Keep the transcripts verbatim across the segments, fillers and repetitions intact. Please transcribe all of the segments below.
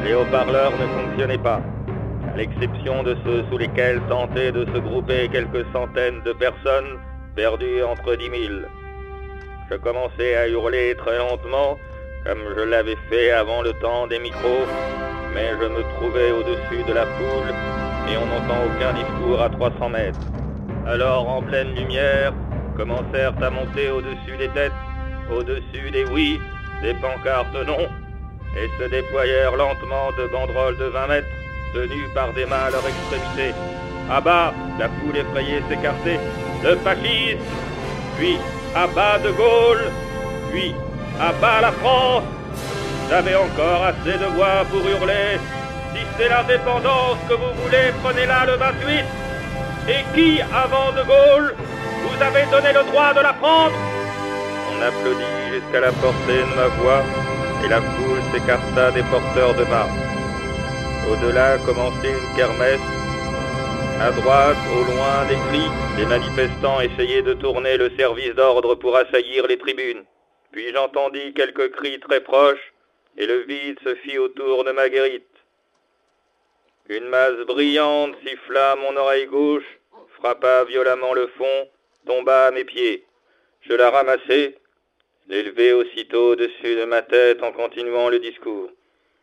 Les haut-parleurs ne fonctionnaient pas, à l'exception de ceux sous lesquels tentaient de se grouper quelques centaines de personnes perdues entre dix mille. Je commençais à hurler très lentement, comme je l'avais fait avant le temps des micros, mais je me trouvais au-dessus de la foule et on n'entend aucun discours à trois cents mètres. Alors, en pleine lumière, commencèrent à monter au-dessus des têtes, au-dessus des oui, des pancartes non, et se déployèrent lentement de banderoles de vingt mètres, tenues par des mains à leur extrémité. À bas, la foule effrayée s'écartait. Le fascisme, puis à bas de Gaulle, puis à bas la France. J'avais encore assez de voix pour hurler. Si c'est l'indépendance que vous voulez, prenez-la le vingt-huit. Et qui, avant de Gaulle, vous avez donné le droit de la prendre? On applaudit jusqu'à la portée de ma voix, et la foule s'écarta des porteurs de marque. Au-delà commençait une kermesse. À droite, au loin, des cris, les manifestants essayaient de tourner le service d'ordre pour assaillir les tribunes. Puis j'entendis quelques cris très proches, et le vide se fit autour de Marguerite. Une masse brillante siffla à mon oreille gauche, frappa violemment le fond, tomba à mes pieds. Je la ramassai, l'élevai aussitôt au-dessus de ma tête en continuant le discours.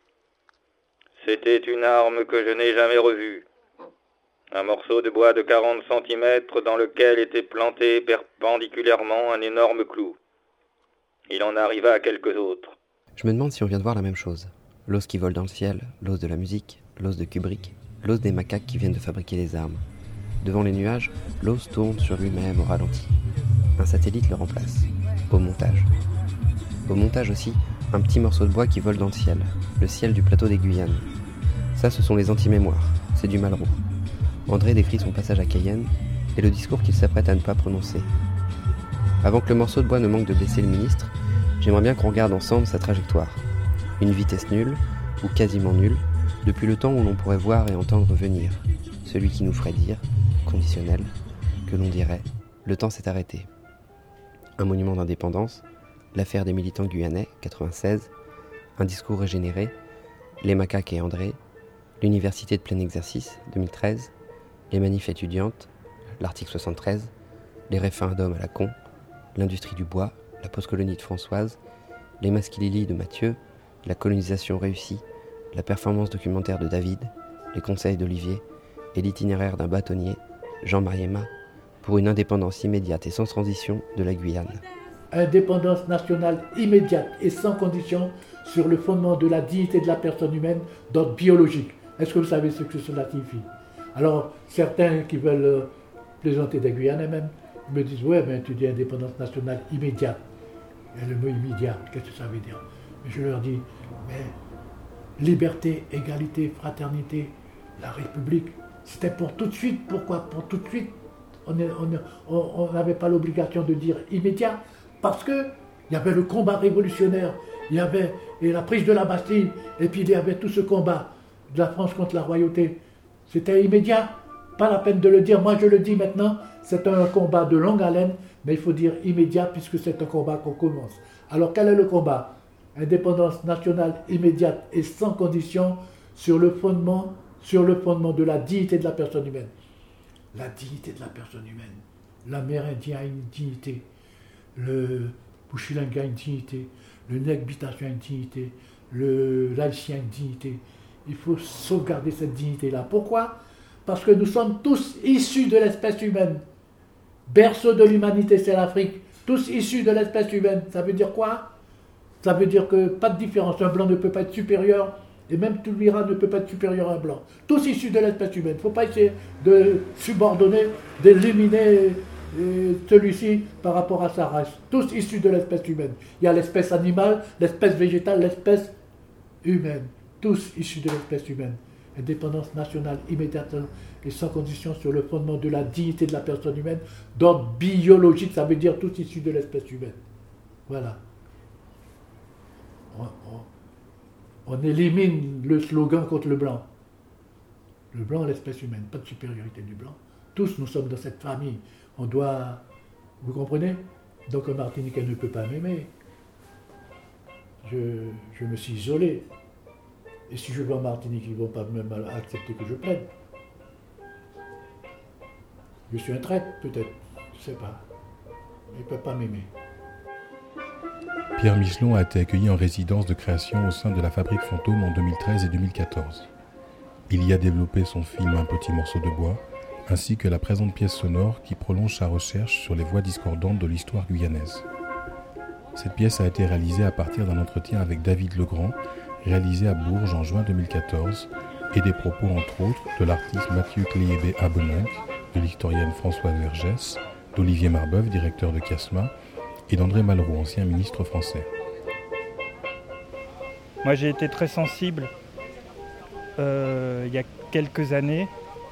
C'était une arme que je n'ai jamais revue. Un morceau de bois de quarante centimètres dans lequel était planté perpendiculairement un énorme clou. Il en arriva à quelques autres. Je me demande si on vient de voir la même chose. L'os qui vole dans le ciel, l'os de la musique, l'os de Kubrick, l'os des macaques qui viennent de fabriquer les armes. Devant les nuages, l'os tourne sur lui-même au ralenti. Un satellite le remplace. Au montage. Au montage aussi, un petit morceau de bois qui vole dans le ciel. Le ciel du plateau des Guyanes. Ça, ce sont les anti-mémoires. C'est du Malraux. André décrit son passage à Cayenne et le discours qu'il s'apprête à ne pas prononcer. Avant que le morceau de bois ne manque de blesser le ministre, j'aimerais bien qu'on regarde ensemble sa trajectoire. Une vitesse nulle, ou quasiment nulle, depuis le temps où l'on pourrait voir et entendre venir. Celui qui nous ferait dire, conditionnel, que l'on dirait « le temps s'est arrêté ». Un monument d'indépendance, l'affaire des militants guyanais, quatre-vingt-seize, un discours régénéré, les macaques et André, l'université de plein exercice, deux mille treize, les manifs étudiantes, l'article soixante-treize, les référendums à la con, l'industrie du bois, la post-colonie de Françoise, les Maskilili de Mathieu, la colonisation réussie, la performance documentaire de David, les conseils d'Olivier et l'itinéraire d'un bâtonnier, Jean Mariema, pour une indépendance immédiate et sans transition de la Guyane. Indépendance nationale immédiate et sans condition sur le fondement de la dignité de la personne humaine d'ordre biologique. Est-ce que vous savez ce que cela signifie? Alors, certains qui veulent euh, plaisanter des Guyanais même, me disent « Ouais, ben tu dis indépendance nationale immédiate. » Et le mot immédiat, qu'est-ce que ça veut dire? Je leur dis « Mais liberté, égalité, fraternité, la République, c'était pour tout de suite. Pourquoi pour tout de suite? On n'avait pas l'obligation de dire immédiat, parce qu'il y avait le combat révolutionnaire, il y avait et la prise de la Bastille, et puis il y avait tout ce combat de la France contre la royauté. C'était immédiat, pas la peine de le dire. Moi je le dis maintenant, c'est un combat de longue haleine, mais il faut dire immédiat puisque c'est un combat qu'on commence. Alors quel est le combat? Indépendance nationale immédiate et sans condition sur le fondement, sur le fondement de la dignité de la personne humaine. La dignité de la personne humaine. L'Amérindien a une dignité, le Bouchilingue a une dignité, le Nègre-Bitation a une dignité, le l'Haïtien a une dignité. Il faut sauvegarder cette dignité-là. Pourquoi? Parce que nous sommes tous issus de l'espèce humaine. Berceau de l'humanité, c'est l'Afrique. Tous issus de l'espèce humaine. Ça veut dire quoi? Ça veut dire que pas de différence. Un blanc ne peut pas être supérieur, et même tout l'Iran ne peut pas être supérieur à un blanc. Tous issus de l'espèce humaine. Il ne faut pas essayer de subordonner, d'éliminer celui-ci par rapport à sa race. Tous issus de l'espèce humaine. Il y a l'espèce animale, l'espèce végétale, l'espèce humaine. Tous issus de l'espèce humaine. Indépendance nationale immédiate et sans condition sur le fondement de la dignité de la personne humaine, d'ordre biologique, ça veut dire tous issus de l'espèce humaine. Voilà. On, on, on élimine le slogan contre le blanc. Le blanc, l'espèce humaine, pas de supériorité du blanc. Tous nous sommes dans cette famille. On doit... Vous comprenez? Donc un Martiniquais ne peut pas m'aimer. Je, je me suis isolé. Et si je vais en Martinique, ils ne vont pas même accepter que je plaide. Je suis un traître, peut-être, je ne sais pas. Ils ne peuvent pas m'aimer. Pierre Michelon a été accueilli en résidence de création au sein de la Fabrique Fantôme en deux mille treize et deux mille quatorze. Il y a développé son film Un petit morceau de bois, ainsi que la présente pièce sonore qui prolonge sa recherche sur les voix discordantes de l'histoire guyanaise. Cette pièce a été réalisée à partir d'un entretien avec David Legrand, réalisé à Bourges en juin deux mille quatorze, et des propos entre autres de l'artiste Mathieu Cléébé-Abononc, de l'historienne Françoise Vergès, d'Olivier Marbeuf, directeur de Kiasma, et d'André Malraux, ancien ministre français. Moi j'ai été très sensible euh, il y a quelques années,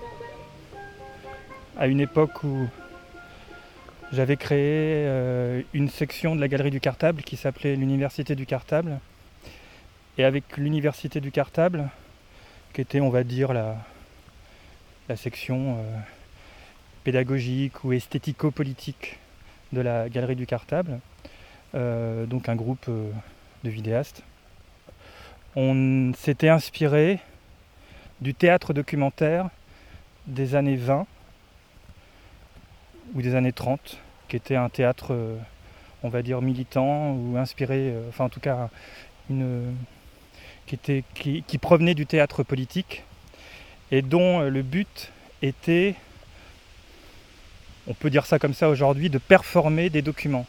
à une époque où j'avais créé euh, une section de la Galerie du Cartable qui s'appelait l'Université du Cartable. Et avec l'Université du Cartable, qui était, on va dire, la, la section euh, pédagogique ou esthético-politique de la Galerie du Cartable, euh, donc un groupe euh, de vidéastes, on s'était inspiré du théâtre documentaire des années vingt ou des années trente, qui était un théâtre, euh, on va dire, militant ou inspiré, euh, enfin en tout cas, une, qui, était, qui, qui provenait du théâtre politique et dont euh, le but était, on peut dire ça comme ça aujourd'hui, de performer des documents,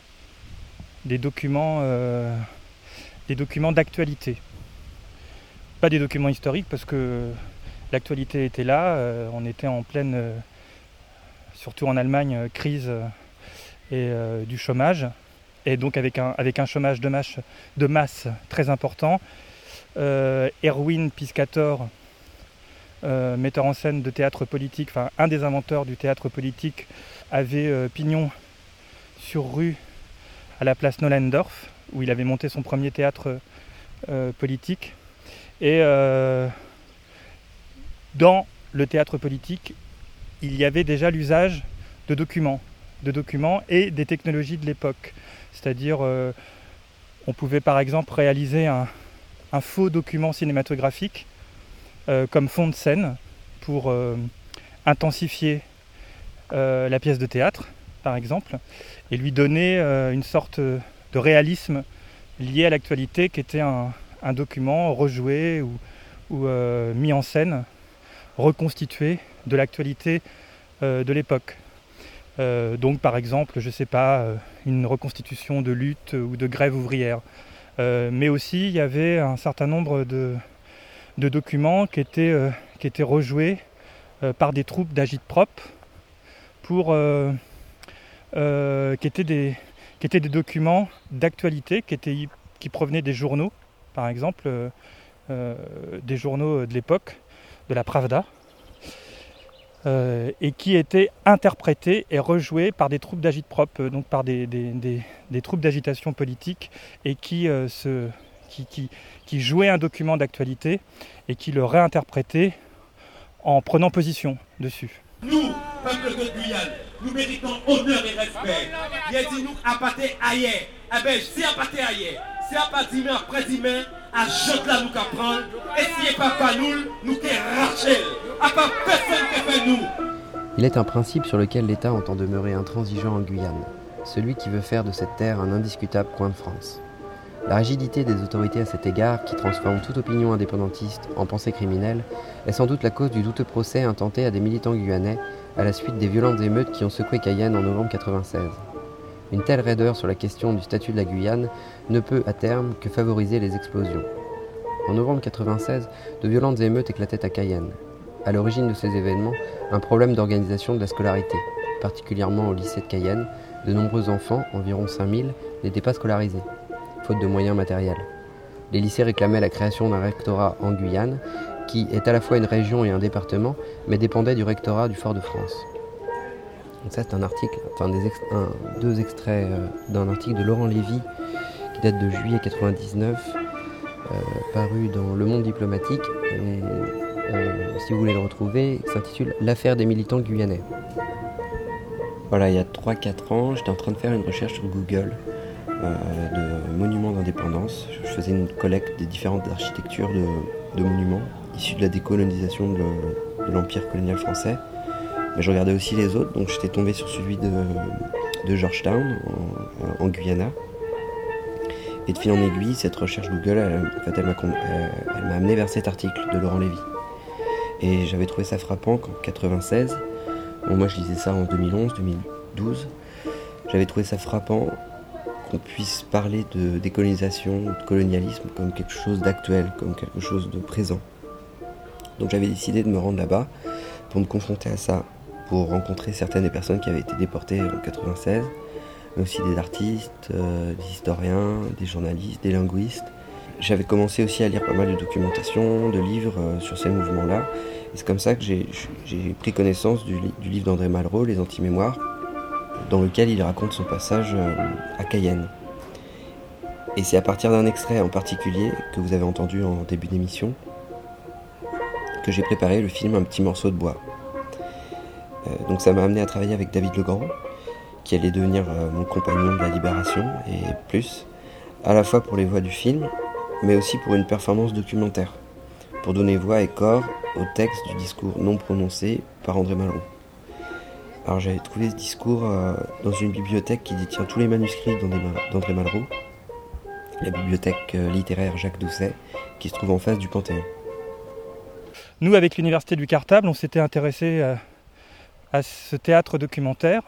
des documents, euh, des documents d'actualité. Pas des documents historiques parce que l'actualité était là, euh, on était en pleine, euh, surtout en Allemagne, euh, crise euh, et euh, du chômage, et donc avec un, avec un chômage de masse, de masse très important. Euh, Erwin Piscator, euh, metteur en scène de théâtre politique, enfin un des inventeurs du théâtre politique, avait euh, pignon sur rue à la place Nollendorf, où il avait monté son premier théâtre euh, politique. Et euh, dans le théâtre politique, il y avait déjà l'usage de documents, de documents et des technologies de l'époque. C'est-à-dire, euh, on pouvait par exemple réaliser un, un faux document cinématographique euh, comme fond de scène pour euh, intensifier euh, la pièce de théâtre, par exemple, et lui donner euh, une sorte de réalisme lié à l'actualité qui était un, un document rejoué ou, ou euh, mis en scène, reconstitué de l'actualité euh, de l'époque. Euh, donc par exemple, je ne sais pas, euh, une reconstitution de lutte ou de grève ouvrière. Euh, mais aussi, il y avait un certain nombre de, de documents qui étaient, euh, qui étaient rejoués euh, par des troupes d'agitprop pour, euh, euh, qui, étaient des, qui étaient des documents d'actualité qui, étaient, qui provenaient des journaux, par exemple, euh, euh, des journaux de l'époque, de la Pravda, euh, et qui étaient interprétés et rejoués par des troupes d'agitprop, euh, donc par des, des, des, des troupes d'agitation politique, et qui, euh, se, qui, qui, qui jouaient un document d'actualité et qui le réinterprétaient en prenant position dessus. Nous, peuple de Guyane, nous méritons honneur et respect. Il a dit nous appâter ailleurs. Eh bien, si appâter ailleurs, si appâter après demain, à jeter là nous qu'à prendre, et si n'est pas pas nous, nous qu'à racher. À pas personne qui fait nous. Il est un principe sur lequel l'État entend demeurer intransigeant en Guyane, celui qui veut faire de cette terre un indiscutable coin de France. La rigidité des autorités à cet égard, qui transforme toute opinion indépendantiste en pensée criminelle, est sans doute la cause du douteux procès intenté à des militants guyanais à la suite des violentes émeutes qui ont secoué Cayenne en novembre quatre-vingt-seize. Une telle raideur sur la question du statut de la Guyane ne peut, à terme, que favoriser les explosions. En novembre quatre-vingt-seize, de violentes émeutes éclataient à Cayenne. À l'origine de ces événements, un problème d'organisation de la scolarité. Particulièrement au lycée de Cayenne, de nombreux enfants, environ cinq mille, n'étaient pas scolarisés, faute de moyens matériels. Les lycées réclamaient la création d'un rectorat en Guyane, qui est à la fois une région et un département, mais dépendait du rectorat du Fort-de-France. Donc ça, c'est un article, enfin des ex, un, deux extraits euh, d'un article de Laurent Lévy, qui date de juillet quatre-vingt-dix-neuf, euh, paru dans Le Monde diplomatique, et euh, si vous voulez le retrouver, il s'intitule « L'affaire des militants guyanais ». Voilà, il y a trois quatre ans, j'étais en train de faire une recherche sur Google, euh, de monuments d'indépendance. Je faisais une collecte des différentes architectures de, de monuments issus de la décolonisation de, de l'Empire colonial français. Mais je regardais aussi les autres, donc j'étais tombé sur celui de, de Georgetown, en, en Guyana. Et de fil en aiguille, cette recherche Google, elle, en fait, elle m'a, elle, elle m'a amené vers cet article de Laurent Lévy. Et j'avais trouvé ça frappant qu'en quatre-vingt-seize, bon, moi je lisais ça en deux mille onze, deux mille douze, j'avais trouvé ça frappant qu'on puisse parler de décolonisation, de colonialisme comme quelque chose d'actuel, comme quelque chose de présent. Donc j'avais décidé de me rendre là-bas pour me confronter à ça, pour rencontrer certaines des personnes qui avaient été déportées en quatre-vingt-seize, mais aussi des artistes, euh, des historiens, des journalistes, des linguistes. J'avais commencé aussi à lire pas mal de documentation, de livres euh, sur ces mouvements-là. Et c'est comme ça que j'ai, j'ai pris connaissance du, du livre d'André Malraux, Les Anti-Mémoires, dans lequel il raconte son passage euh, à Cayenne. Et c'est à partir d'un extrait en particulier, que vous avez entendu en début d'émission, que j'ai préparé le film Un petit morceau de bois. Euh, donc ça m'a amené à travailler avec David Legrand, qui allait devenir euh, mon compagnon de la Libération, et plus, à la fois pour les voix du film, mais aussi pour une performance documentaire, pour donner voix et corps au texte du discours non prononcé par André Malraux. Alors j'avais trouvé ce discours euh, dans une bibliothèque qui détient tous les manuscrits d'André Malraux, la bibliothèque euh, littéraire Jacques Doucet, qui se trouve en face du Panthéon. Nous, avec l'Université du Cartable, on s'était intéressé à, à ce théâtre documentaire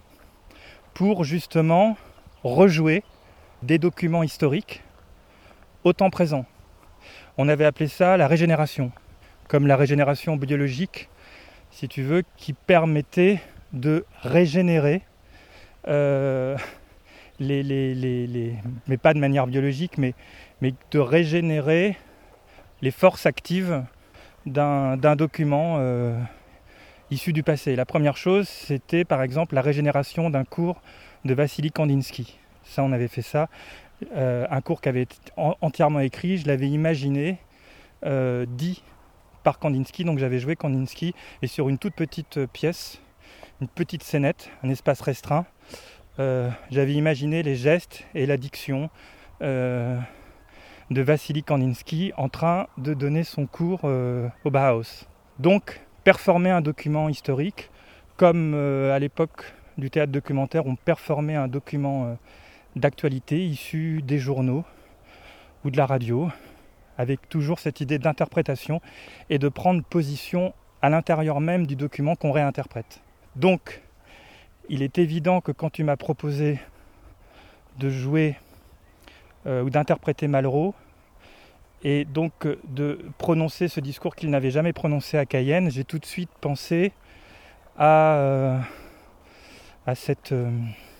pour justement rejouer des documents historiques au temps présent. On avait appelé ça la régénération, comme la régénération biologique, si tu veux, qui permettait de régénérer, euh, les, les, les, les, mais pas de manière biologique, mais, mais de régénérer les forces actives d'un, d'un document euh, issu du passé. La première chose, c'était par exemple la régénération d'un cours de Vassili Kandinsky. Ça, on avait fait ça. Euh, un cours qui avait été en, entièrement écrit, je l'avais imaginé, euh, dit par Kandinsky, donc j'avais joué Kandinsky, et sur une toute petite pièce, une petite scénette, un espace restreint, euh, j'avais imaginé les gestes et la diction euh, de Vassili Kandinsky en train de donner son cours euh, au Bauhaus. Donc, performer un document historique, comme euh, à l'époque du théâtre documentaire, on performait un document euh, d'actualité issu des journaux ou de la radio, avec toujours cette idée d'interprétation et de prendre position à l'intérieur même du document qu'on réinterprète. Donc, il est évident que quand tu m'as proposé de jouer euh, ou d'interpréter Malraux, et donc euh, de prononcer ce discours qu'il n'avait jamais prononcé à Cayenne, j'ai tout de suite pensé à, euh, à cette... Euh,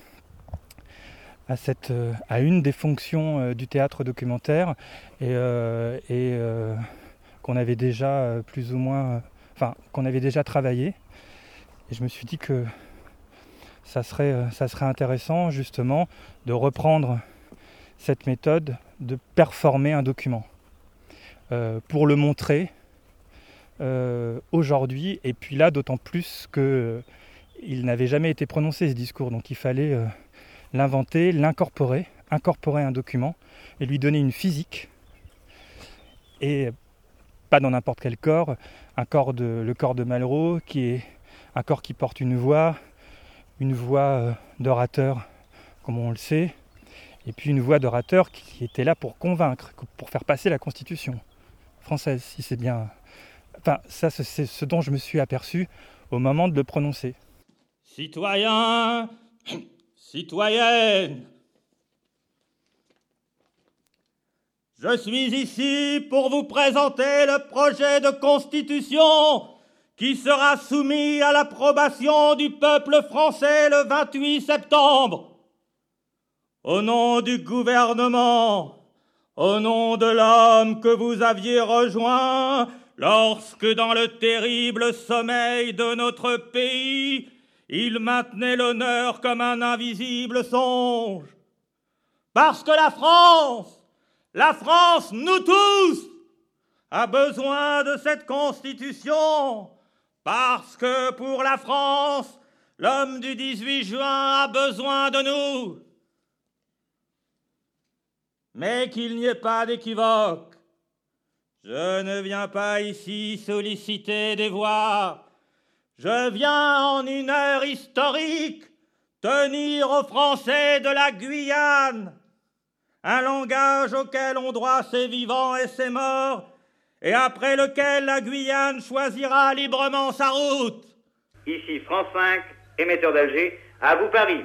À, cette, à une des fonctions euh, du théâtre documentaire et, euh, et euh, qu'on avait déjà euh, plus ou moins, euh, enfin qu'on avait déjà travaillé. Et je me suis dit que ça serait, euh, ça serait intéressant justement de reprendre cette méthode de performer un document euh, pour le montrer euh, aujourd'hui. Et puis là, d'autant plus que euh, il n'avait jamais été prononcé ce discours, donc il fallait euh, l'inventer, l'incorporer, incorporer un document et lui donner une physique, et pas dans n'importe quel corps, un corps de, le corps de Malraux, qui est un corps qui porte une voix, une voix d'orateur, comme on le sait, et puis une voix d'orateur qui était là pour convaincre, pour faire passer la Constitution française, si c'est bien... Enfin, ça, c'est ce dont je me suis aperçu au moment de le prononcer. Citoyens, citoyennes, je suis ici pour vous présenter le projet de constitution qui sera soumis à l'approbation du peuple français le vingt-huit septembre. Au nom du gouvernement, au nom de l'homme que vous aviez rejoint lorsque dans le terrible sommeil de notre pays, il maintenait l'honneur comme un invisible songe. Parce que la France, la France, nous tous, a besoin de cette constitution. Parce que pour la France, l'homme du dix-huit juin a besoin de nous. Mais qu'il n'y ait pas d'équivoque. Je ne viens pas ici solliciter des voix. Je viens en une heure historique tenir aux Français de la Guyane un langage auquel ont droit ses vivants et ses morts, et après lequel la Guyane choisira librement sa route. Ici France cinq, émetteur d'Alger, à vous Paris.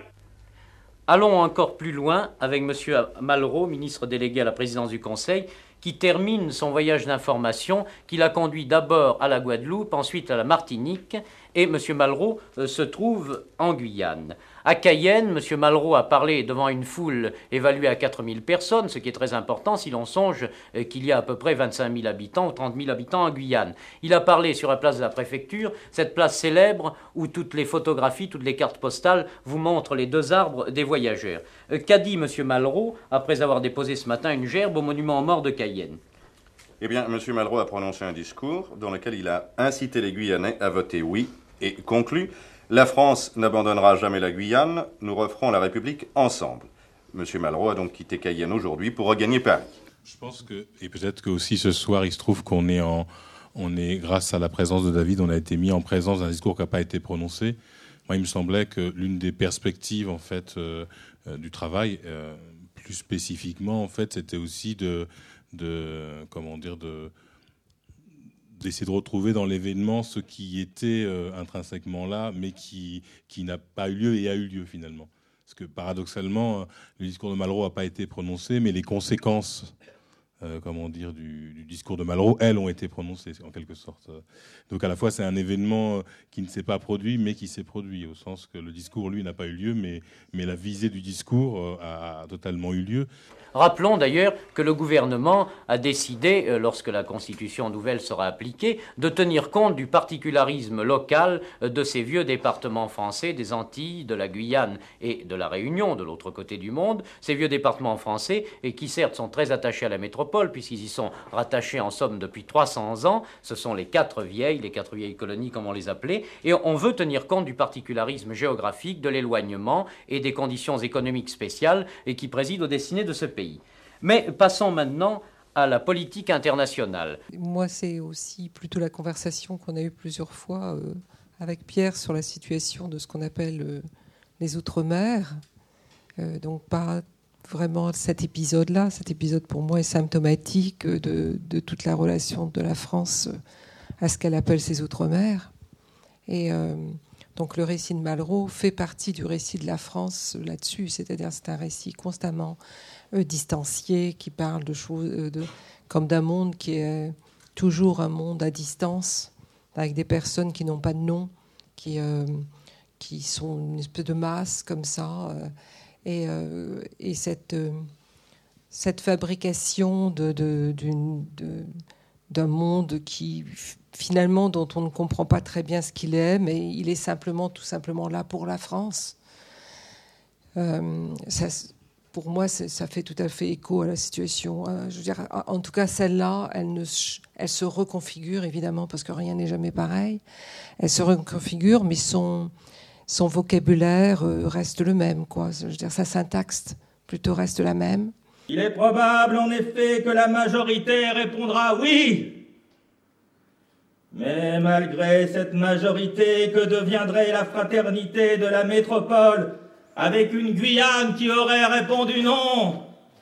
Allons encore plus loin avec M. Malraux, ministre délégué à la présidence du Conseil, qui termine son voyage d'information, qui l'a conduit d'abord à la Guadeloupe, ensuite à la Martinique, et M. Malraux euh, se trouve en Guyane. À Cayenne, M. Malraux a parlé devant une foule évaluée à quatre mille personnes, ce qui est très important si l'on songe euh, qu'il y a à peu près vingt-cinq mille habitants ou trente mille habitants en Guyane. Il a parlé sur la place de la préfecture, cette place célèbre où toutes les photographies, toutes les cartes postales vous montrent les deux arbres des voyageurs. Euh, qu'a dit M. Malraux après avoir déposé ce matin une gerbe au monument aux morts de Cayenne? Eh bien, M. Malraux a prononcé un discours dans lequel il a incité les Guyanais à voter oui et conclut « La France n'abandonnera jamais la Guyane, nous referons la République ensemble ». M. Malraux a donc quitté Cayenne aujourd'hui pour regagner Paris. Je pense que, et peut-être que aussi ce soir, il se trouve qu'on est en, on est, grâce à la présence de David, on a été mis en présence d'un discours qui n'a pas été prononcé. Moi, il me semblait que l'une des perspectives, en fait, euh, euh, du travail, euh, plus spécifiquement, en fait, c'était aussi de, de, comment dire, de, d'essayer de retrouver dans l'événement ce qui était euh, intrinsèquement là, mais qui, qui n'a pas eu lieu et a eu lieu finalement. Parce que paradoxalement, le discours de Malraux n'a pas été prononcé, mais les conséquences, euh, comment dire, du, du discours de Malraux, elles, ont été prononcées en quelque sorte. Donc à la fois, c'est un événement qui ne s'est pas produit, mais qui s'est produit, au sens que le discours, lui, n'a pas eu lieu, mais, mais la visée du discours euh, a, a totalement eu lieu. Rappelons d'ailleurs que le gouvernement a décidé, lorsque la Constitution nouvelle sera appliquée, de tenir compte du particularisme local de ces vieux départements français des Antilles, de la Guyane et de la Réunion, de l'autre côté du monde. Ces vieux départements français, et qui certes sont très attachés à la métropole, puisqu'ils y sont rattachés en somme depuis trois cents ans. Ce sont les quatre vieilles, les quatre vieilles colonies comme on les appelait. Et on veut tenir compte du particularisme géographique, de l'éloignement et des conditions économiques spéciales et qui président aux destinées de ce pays. Mais passons maintenant à la politique internationale. Moi, c'est aussi plutôt la conversation qu'on a eue plusieurs fois euh, avec Pierre sur la situation de ce qu'on appelle euh, les Outre-mer. Euh, donc pas vraiment cet épisode-là. Cet épisode, pour moi, est symptomatique de, de toute la relation de la France à ce qu'elle appelle ses Outre-mer. Et euh, donc le récit de Malraux fait partie du récit de la France là-dessus. C'est-à-dire c'est un récit constamment euh, distancié, qui parle de choses euh, de, comme d'un monde qui est toujours un monde à distance, avec des personnes qui n'ont pas de nom, qui, euh, qui sont une espèce de masse comme ça. Euh, et, euh, et cette, euh, cette fabrication de, de, d'une, de, d'un monde qui, finalement, dont on ne comprend pas très bien ce qu'il est, mais il est simplement, tout simplement là pour la France. Euh, ça, pour moi, ça fait tout à fait écho à la situation. Je veux dire, en tout cas, celle-là, elle, ne, elle se reconfigure, évidemment, parce que rien n'est jamais pareil. Elle se reconfigure, mais son, son vocabulaire reste le même, quoi. Je veux dire, sa syntaxe plutôt reste la même. Il est probable, en effet, que la majorité répondra oui. Mais malgré cette majorité, que deviendrait la fraternité de la métropole avec une Guyane qui aurait répondu non?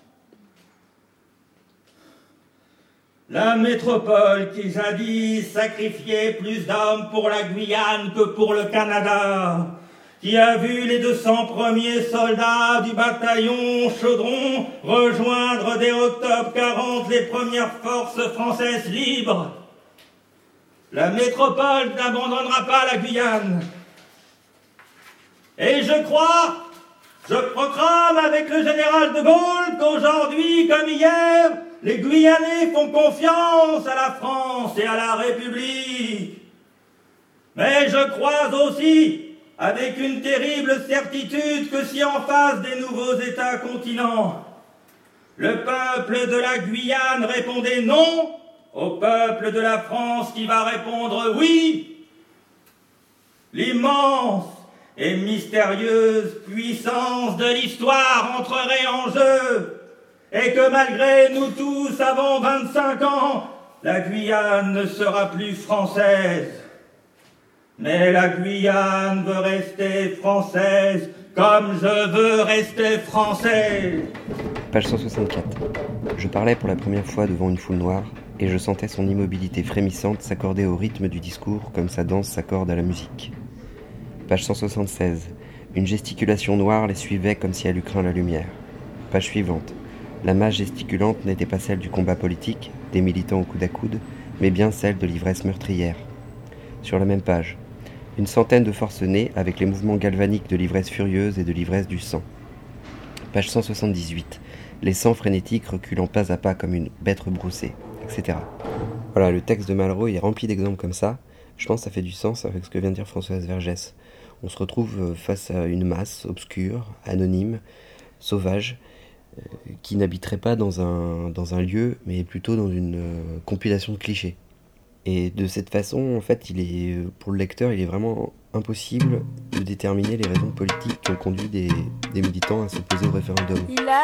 La métropole qui jadis sacrifiait plus d'hommes pour la Guyane que pour le Canada, qui a vu les deux cents premiers soldats du bataillon Chaudron rejoindre dès octobre quarante les premières forces françaises libres. La métropole n'abandonnera pas la Guyane. Et je crois, je proclame avec le général de Gaulle qu'aujourd'hui, comme hier, les Guyanais font confiance à la France et à la République. Mais je crois aussi, avec une terrible certitude, que si en face des nouveaux États-continents, le peuple de la Guyane répondait non au peuple de la France qui va répondre oui, l'immense et mystérieuse puissance de l'histoire entrerait en jeu, et que malgré nous tous avons vingt-cinq ans, la Guyane ne sera plus française. Mais la Guyane veut rester française comme je veux rester français. Page cent soixante-quatre. Je parlais pour la première fois devant une foule noire et je sentais son immobilité frémissante s'accorder au rythme du discours comme sa danse s'accorde à la musique. Page cent soixante-seize. Une gesticulation noire les suivait comme si elle eût craint la lumière. Page suivante. La masse gesticulante n'était pas celle du combat politique, des militants au coude à coude, mais bien celle de l'ivresse meurtrière. Sur la même page. Une centaine de forcenés avec les mouvements galvaniques de l'ivresse furieuse et de l'ivresse du sang. Page cent soixante-dix-huit. Les sangs frénétiques reculant pas à pas comme une bête rebroussée, et cetera. Voilà, le texte de Malraux est rempli d'exemples comme ça. Je pense que ça fait du sens avec ce que vient de dire Françoise Vergès. On se retrouve face à une masse obscure, anonyme, sauvage, euh, qui n'habiterait pas dans un, dans un lieu, mais plutôt dans une euh, compilation de clichés. Et de cette façon, en fait, il est, pour le lecteur, il est vraiment impossible de déterminer les raisons politiques qui ont conduit des, des militants à s'opposer au référendum.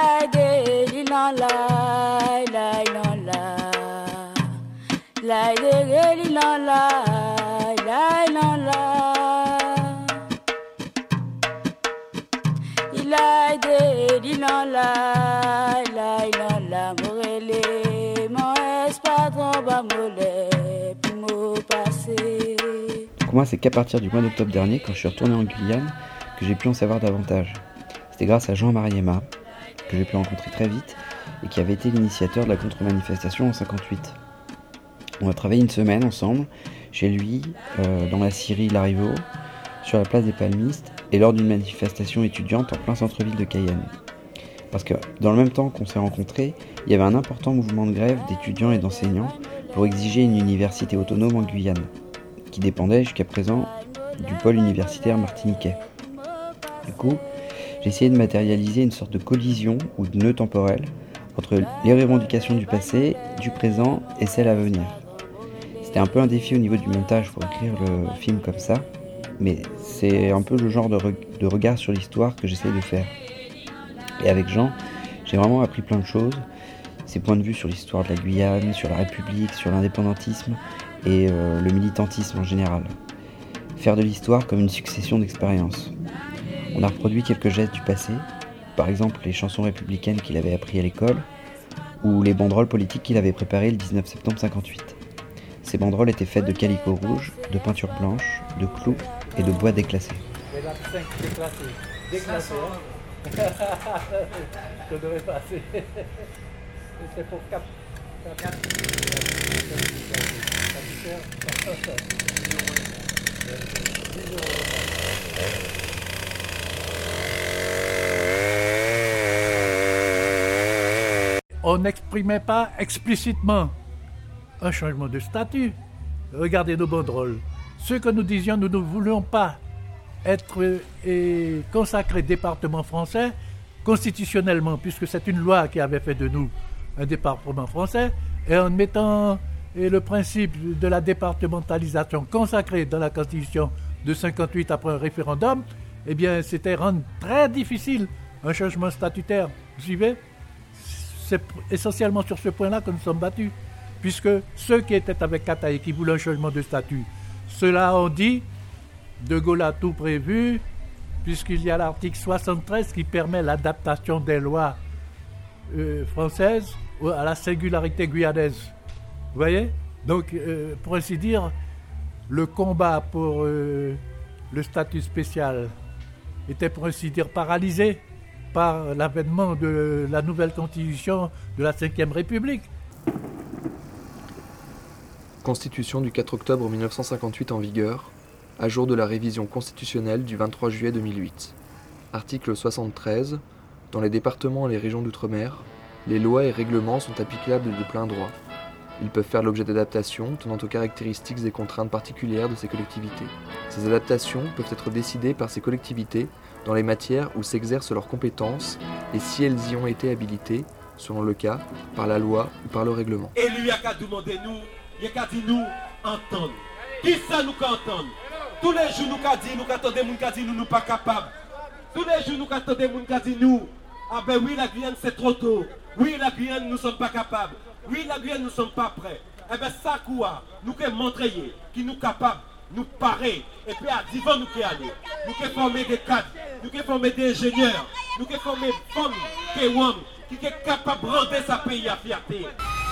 Pour moi, c'est qu'à partir du mois d'octobre dernier, quand je suis retourné en Guyane, que j'ai pu en savoir davantage. C'était grâce à Jean Mariema, que j'ai pu rencontrer très vite, et qui avait été l'initiateur de la contre-manifestation en cinquante-huit. On a travaillé une semaine ensemble, chez lui, euh, dans la scierie Larrivée, sur la place des Palmistes, et lors d'une manifestation étudiante en plein centre-ville de Cayenne. Parce que, dans le même temps qu'on s'est rencontrés, il y avait un important mouvement de grève d'étudiants et d'enseignants pour exiger une université autonome en Guyane, qui dépendait jusqu'à présent du pôle universitaire martiniquais. Du coup, j'ai essayé de matérialiser une sorte de collision ou de nœud temporel entre les revendications du passé, du présent et celles à venir. C'était un peu un défi au niveau du montage pour écrire le film comme ça, mais c'est un peu le genre de, re- de regard sur l'histoire que j'essaie de faire. Et avec Jean, j'ai vraiment appris plein de choses, ses points de vue sur l'histoire de la Guyane, sur la République, sur l'indépendantisme et euh, le militantisme en général. Faire de l'histoire comme une succession d'expériences. On a reproduit quelques gestes du passé, par exemple les chansons républicaines qu'il avait appris à l'école, ou les banderoles politiques qu'il avait préparées le dix-neuf septembre cinquante-huit. Ces banderoles étaient faites de calicot rouge, de peinture blanche, de clous et de bois déclassé. Et la cinq déclassé. Déclassé, hein. Je devrais passer. C'est pour quatre. On n'exprimait pas explicitement un changement de statut. Regardez nos banderoles. Ce que nous disions, nous ne voulions pas être et consacré département français constitutionnellement, puisque c'est une loi qui avait fait de nous un département français, et en mettant et le principe de la départementalisation consacré dans la Constitution de cinquante-huit après un référendum, eh bien, c'était rendre très difficile un changement statutaire. Vous suivez ? C'est essentiellement sur ce point-là que nous sommes battus, puisque ceux qui étaient avec Kataï, qui voulaient un changement de statut, ceux-là ont dit, De Gaulle a tout prévu, puisqu'il y a l'article soixante-treize qui permet l'adaptation des lois euh, françaises à la singularité guyanaise. Vous voyez ? Donc, euh, pour ainsi dire, le combat pour euh, le statut spécial était, pour ainsi dire, paralysé par l'avènement de la nouvelle constitution de la cinquième République. Constitution du quatre octobre mille neuf cent cinquante-huit en vigueur, à jour de la révision constitutionnelle du vingt-trois juillet deux mille huit. Article soixante-treize. Dans les départements et les régions d'outre-mer, les lois et règlements sont applicables de plein droit. Ils peuvent faire l'objet d'adaptations tenant aux caractéristiques et contraintes particulières de ces collectivités. Ces adaptations peuvent être décidées par ces collectivités dans les matières où s'exercent leurs compétences et si elles y ont été habilitées, selon le cas, par la loi ou par le règlement. Et lui a qu'à demander nous, il a qu'à dire nous entendre. Qui ça nous qu'à entendre? Tous les jours nous qu'à dire, nous qu'à attendre, nous qu'à dire nous nous pas capables. Tous les jours nous qu'à attendre, nous qu'à dire nous Ah ben oui, la Guyane, c'est trop tôt. Oui, la Guyane, nous ne sommes pas capables. Oui, la Guyane, nous ne sommes pas prêts. Eh bien, ça, quoi, nous pouvons montrer qui nous capables, nous parer, et puis à divin nous qui aller. Nous pouvons former des cadres, nous pouvons former des ingénieurs, nous pouvons former des femmes qui sont capables de rendre sa pays à fierté.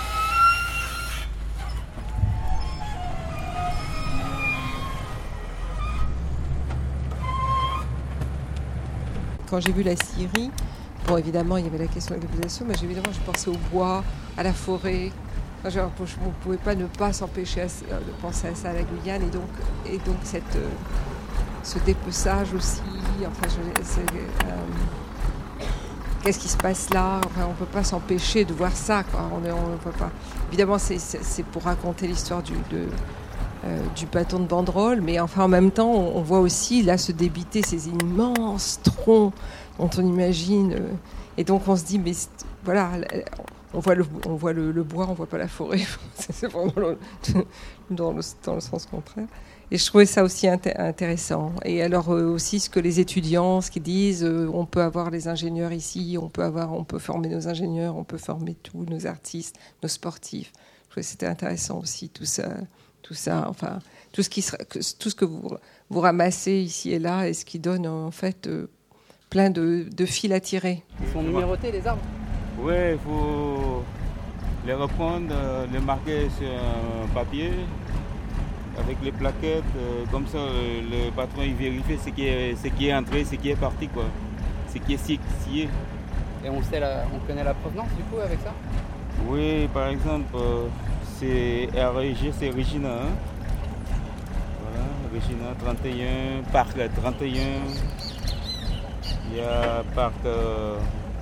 Quand j'ai vu la Syrie, bon évidemment il y avait la question de la population, mais évidemment je pensais au bois, à la forêt. Enfin, genre, je ne pouvais pas ne pas s'empêcher de penser à ça à la Guyane et donc, et donc cette, euh, ce dépeçage aussi. Enfin, je, c'est, euh, qu'est-ce qui se passe là? Enfin, on ne peut pas s'empêcher de voir ça, quoi. On, on ne peut pas. Évidemment c'est, c'est, c'est pour raconter l'histoire du, de, euh, du bâton de banderole, mais enfin en même temps on, on voit aussi là se débiter ces immenses troncs dont on imagine. Euh, et donc on se dit, mais voilà. On voit, le, on voit le, le bois, on voit pas la forêt. C'est vraiment le, dans, le, dans le sens contraire. Et je trouvais ça aussi inté- intéressant. Et alors euh, aussi ce que les étudiants, ce qu'ils disent, euh, on peut avoir les ingénieurs ici, on peut avoir, on peut former nos ingénieurs, on peut former tous nos artistes, nos sportifs. Je trouvais que c'était intéressant aussi tout ça, tout ça. Enfin, tout ce qui sera, tout ce que vous vous ramassez ici et là, et ce qui donne en fait euh, plein de, de fils à tirer. Ils sont numérotés les arbres. Oui, il faut les reprendre, les marquer sur un papier avec les plaquettes. Comme ça, le patron il vérifie ce qui est, ce qui est entré, ce qui est parti, quoi. Ce qui est scié. Et on, sait la, on connaît la provenance du coup avec ça? Oui, par exemple, c'est R G, c'est Regina. Hein? Voilà, Regina trente et un, Parc trente et un. Il y a Parc euh,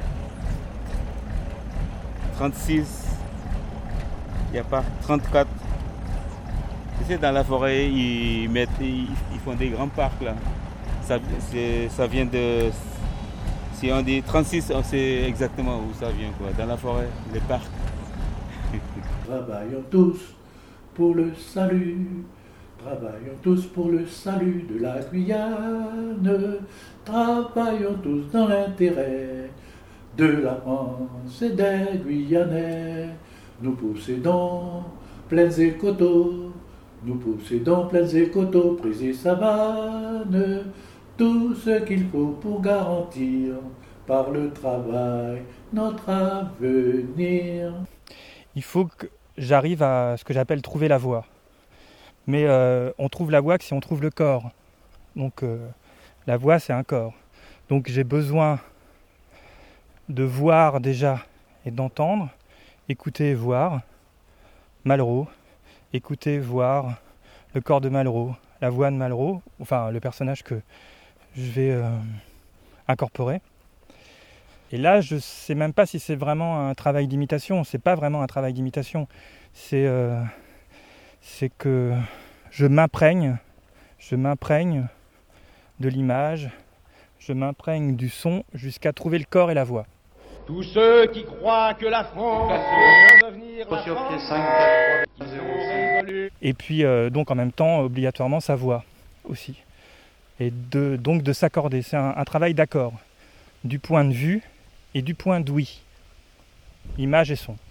trente-six, il y a Parc trente-quatre. Tu sais, dans la forêt, ils, mettent, ils, ils font des grands parcs là. Ça, c'est, ça vient de. Si on dit trente-six, on sait exactement où ça vient, quoi. Dans la forêt, les parcs. Travaillons tous pour le salut, travaillons tous pour le salut de la Guyane, travaillons tous dans l'intérêt de la France et des Guyanais. Nous possédons plaines et coteaux, nous possédons plaines et coteaux, prises et savanes, tout ce qu'il faut pour garantir par le travail notre avenir. Il faut que j'arrive à ce que j'appelle trouver la voie. Mais euh, on trouve la voie que si on trouve le corps. Donc euh, la voie, c'est un corps. Donc j'ai besoin de voir déjà et d'entendre, écouter et voir Malraux, écouter, voir le corps de Malraux, la voix de Malraux, enfin le personnage que je vais euh, incorporer. Et là, je ne sais même pas si c'est vraiment un travail d'imitation. C'est pas vraiment un travail d'imitation. C'est, euh, c'est que je m'imprègne, je m'imprègne de l'image, je m'imprègne du son jusqu'à trouver le corps et la voix. Tous ceux qui croient que la France va devenir la France. Et puis euh, donc en même temps, obligatoirement sa voix aussi. Et de, donc de s'accorder. C'est un, un travail d'accord, du point de vue et du point d'ouïe, image et son.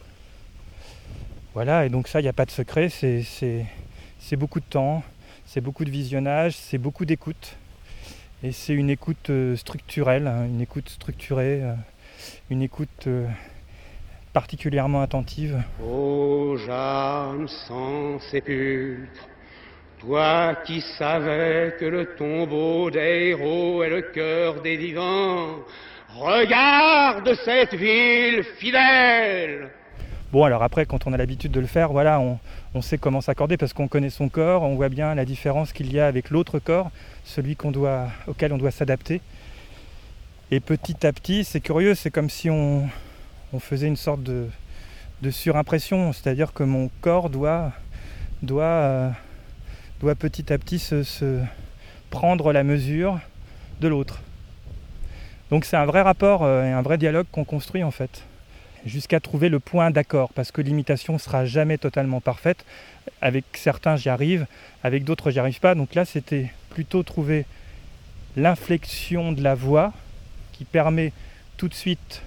Voilà, et donc ça, il n'y a pas de secret, c'est, c'est, c'est beaucoup de temps, c'est beaucoup de visionnage, c'est beaucoup d'écoute. Et c'est une écoute euh, structurelle, hein, une écoute structurée, euh, une écoute euh, particulièrement attentive. Ô Jeanne sans sépulcre, toi qui savais que le tombeau des héros est le cœur des vivants, regarde cette ville fidèle. Bon, alors après, quand on a l'habitude de le faire, voilà, on, on sait comment s'accorder parce qu'on connaît son corps, on voit bien la différence qu'il y a avec l'autre corps, celui qu'on doit, auquel on doit s'adapter. Et petit à petit, c'est curieux, c'est comme si on, on faisait une sorte de, de surimpression, c'est-à-dire que mon corps doit, doit, euh, doit petit à petit se, se prendre la mesure de l'autre. Donc c'est un vrai rapport euh, et un vrai dialogue qu'on construit en fait, jusqu'à trouver le point d'accord, parce que l'imitation ne sera jamais totalement parfaite. Avec certains j'y arrive, avec d'autres j'y arrive pas. Donc là c'était plutôt trouver l'inflexion de la voix qui permet tout de suite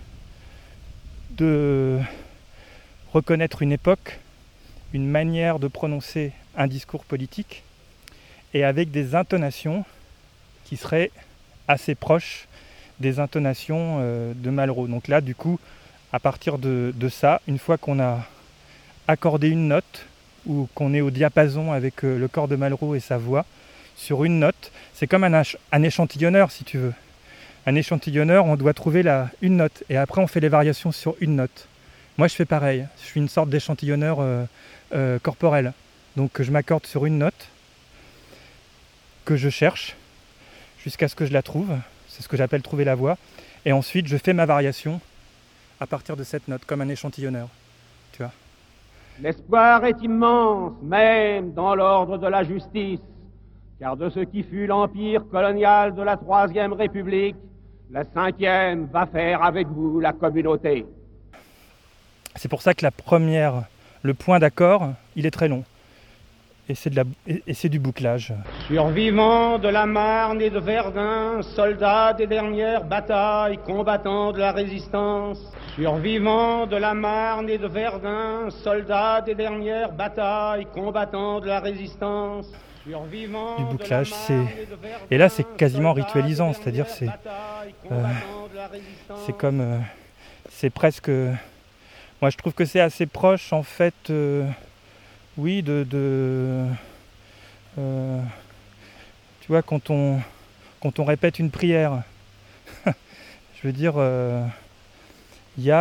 de reconnaître une époque, une manière de prononcer un discours politique, et avec des intonations qui seraient assez proches des intonations euh, de Malraux. Donc là, du coup, à partir de, de ça, une fois qu'on a accordé une note, ou qu'on est au diapason avec euh, le corps de Malraux et sa voix, sur une note, c'est comme un, ach- un échantillonneur, si tu veux. Un échantillonneur, on doit trouver la, une note, et après on fait les variations sur une note. Moi, je fais pareil, je suis une sorte d'échantillonneur euh, euh, corporel. Donc je m'accorde sur une note, que je cherche, jusqu'à ce que je la trouve, c'est ce que j'appelle trouver la voix, et ensuite je fais ma variation à partir de cette note, comme un échantillonneur, tu vois. L'espoir est immense, même dans l'ordre de la justice, car de ce qui fut l'empire colonial de la Troisième République, la Cinquième va faire avec vous la communauté. C'est pour ça que la première, le point d'accord, il est très long. Et c'est, de la, et, et c'est du bouclage. Survivants de la Marne et de Verdun, soldats des dernières batailles, combattants de la résistance. Survivants de la Marne et de Verdun, soldats des dernières batailles, combattants de la résistance. Survivants du bouclage, c'est... Et là, c'est quasiment ritualisant, c'est-à-dire c'est... Euh, c'est comme... Euh, c'est presque... Moi, je trouve que c'est assez proche, en fait... Euh, Oui, de, de euh, tu vois, quand on, quand on répète une prière, je veux dire, il euh, y,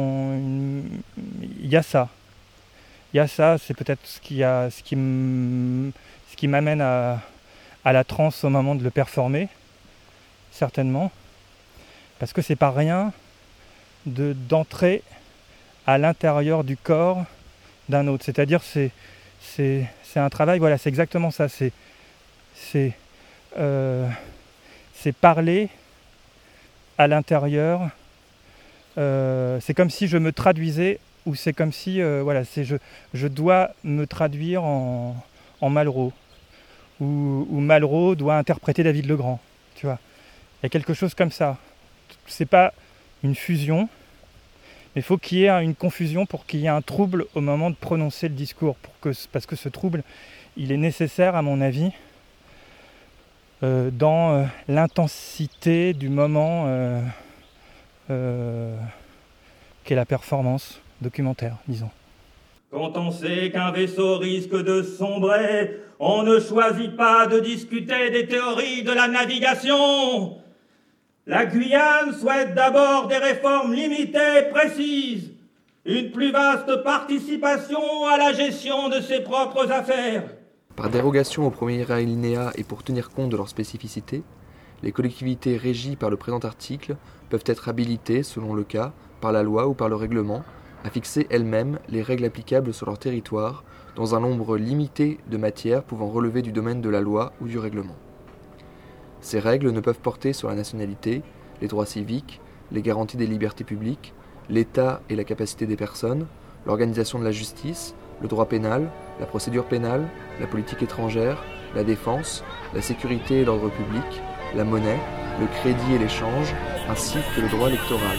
y a ça. Il y a ça, c'est peut-être ce qui, a, ce qui, m, ce qui m'amène à, à la transe au moment de le performer, certainement. Parce que c'est pas rien de, d'entrer à l'intérieur du corps d'un autre, c'est-à-dire c'est, c'est, c'est un travail, voilà, c'est exactement ça, c'est, c'est, euh, c'est parler à l'intérieur, euh, c'est comme si je me traduisais, ou c'est comme si, euh, voilà, c'est je, je dois me traduire en, en Malraux, ou, ou Malraux doit interpréter David Legrand, tu vois, il y a quelque chose comme ça, c'est pas une fusion, mais il faut qu'il y ait une confusion pour qu'il y ait un trouble au moment de prononcer le discours. Pour que, parce que ce trouble, il est nécessaire, à mon avis, euh, dans euh, l'intensité du moment euh, euh, qu'est la performance documentaire, disons. Quand on sait qu'un vaisseau risque de sombrer, on ne choisit pas de discuter des théories de la navigation. La Guyane souhaite d'abord des réformes limitées, précises, une plus vaste participation à la gestion de ses propres affaires. Par dérogation au premier alinéa et pour tenir compte de leurs spécificités, les collectivités régies par le présent article peuvent être habilitées, selon le cas, par la loi ou par le règlement, à fixer elles-mêmes les règles applicables sur leur territoire dans un nombre limité de matières pouvant relever du domaine de la loi ou du règlement. Ces règles ne peuvent porter sur la nationalité, les droits civiques, les garanties des libertés publiques, l'état et la capacité des personnes, l'organisation de la justice, le droit pénal, la procédure pénale, la politique étrangère, la défense, la sécurité et l'ordre public, la monnaie, le crédit et l'échange, ainsi que le droit électoral.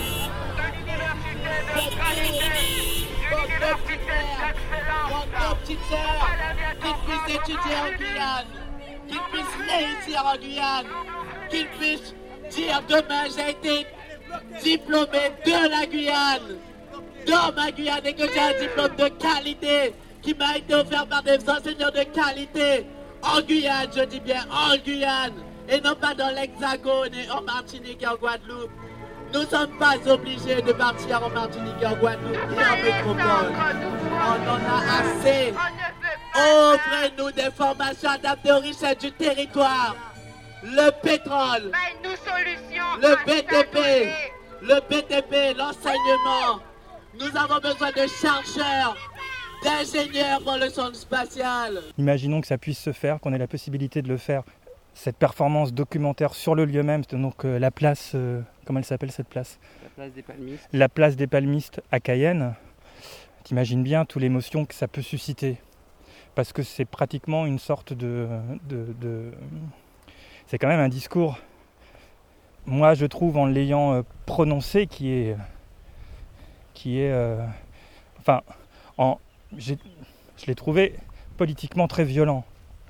Qu'ils puissent réussir en Guyane, qu'ils puissent dire demain j'ai été diplômé de la Guyane, dans ma Guyane, et que j'ai un diplôme de qualité qui m'a été offert par des enseignants de qualité en Guyane, je dis bien en Guyane, et non pas dans l'Hexagone et en Martinique et en Guadeloupe. Nous ne sommes pas obligés de partir en Martinique et en Guadeloupe et en métropole. On en a assez. Offrez-nous des formations adaptées aux richesses du territoire. Le pétrole, le B T P, le B T P, l'enseignement. Nous avons besoin de chercheurs, d'ingénieurs pour le centre spatial. Imaginons que ça puisse se faire, qu'on ait la possibilité de le faire, cette performance documentaire sur le lieu même, donc euh, la place, euh, comment elle s'appelle cette place ? La place des Palmistes. La place des Palmistes à Cayenne. T'imagines bien toute l'émotion que ça peut susciter. Parce que c'est pratiquement une sorte de, de, de... C'est quand même un discours moi je trouve en l'ayant euh, prononcé qui est qui est euh, enfin en j'ai, je l'ai trouvé politiquement très violent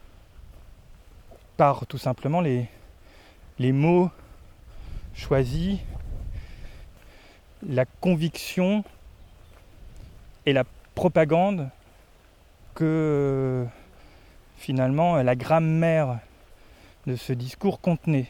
par tout simplement les les mots choisis, la conviction et la propagande que finalement la grammaire de ce discours contenait.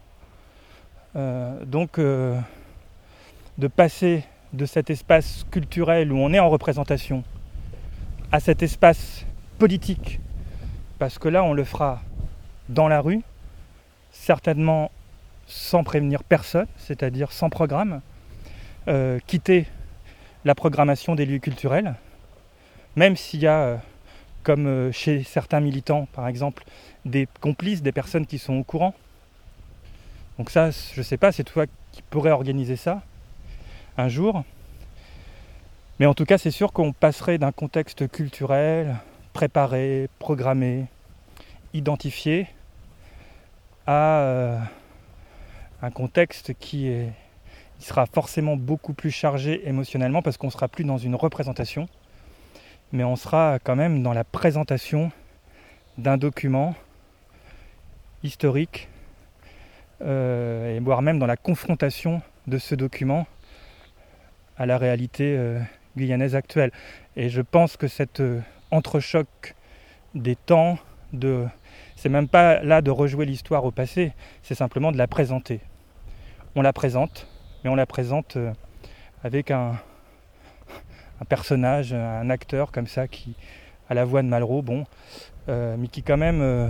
Euh, donc euh, de passer de cet espace culturel où on est en représentation à cet espace politique, parce que là on le fera dans la rue, certainement sans prévenir personne, c'est-à-dire sans programme, euh, quitter la programmation des lieux culturels, même s'il y a, euh, comme euh, chez certains militants par exemple, des complices, des personnes qui sont au courant. Donc ça, je ne sais pas, c'est toi qui pourrais organiser ça un jour. Mais en tout cas, c'est sûr qu'on passerait d'un contexte culturel, préparé, programmé, identifié, à euh, un contexte qui, est, qui sera forcément beaucoup plus chargé émotionnellement parce qu'on ne sera plus dans une représentation, mais on sera quand même dans la présentation d'un document historique, euh, et voire même dans la confrontation de ce document à la réalité euh, guyanaise actuelle. Et je pense que cet euh, entrechoc des temps, de, c'est même pas là de rejouer l'histoire au passé, c'est simplement de la présenter. On la présente, mais on la présente euh, avec un, un personnage, un acteur comme ça, qui a la voix de Malraux, bon, euh, mais qui quand même euh,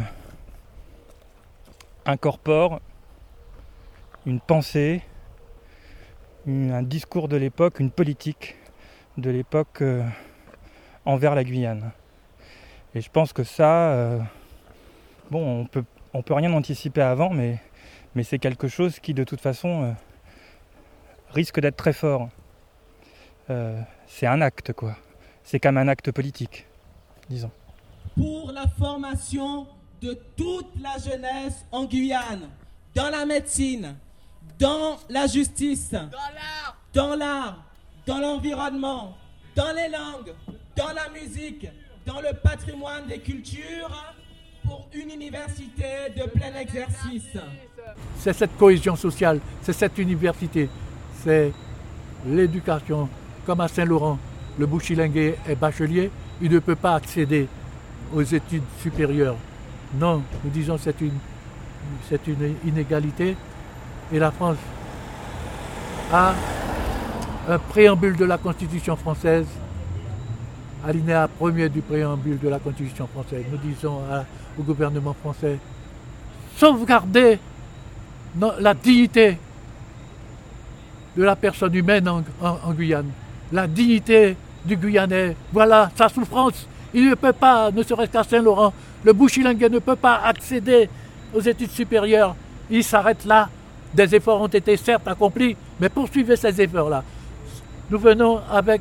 incorpore une pensée, une, un discours de l'époque, une politique de l'époque euh, envers la Guyane. Et je pense que ça, euh, bon, on peut, on peut rien anticiper avant, mais, mais c'est quelque chose qui de toute façon euh, risque d'être très fort. Euh, c'est un acte, quoi. C'est comme un acte politique, disons. Pour la formation de toute la jeunesse en Guyane, dans la médecine, dans la justice, dans l'art, dans, l'art, dans l'environnement, dans les langues, dans la musique, dans le patrimoine des cultures, pour une université de plein exercice. C'est cette cohésion sociale, c'est cette université, c'est l'éducation. Comme à Saint-Laurent, le bouchilingué est bachelier, il ne peut pas accéder aux études supérieures. Non, nous disons que c'est une, c'est une inégalité. Et la France a un préambule de la Constitution française, alinéa premier du préambule de la Constitution française. Nous disons à, au gouvernement français, sauvegarder non, la dignité de la personne humaine en, en, en Guyane, la dignité du Guyanais, voilà sa souffrance. Il ne peut pas, ne serait-ce qu'à Saint-Laurent, le bouchilingué ne peut pas accéder aux études supérieures. Il s'arrête là. Des efforts ont été certes accomplis, mais poursuivez ces efforts-là. Nous venons avec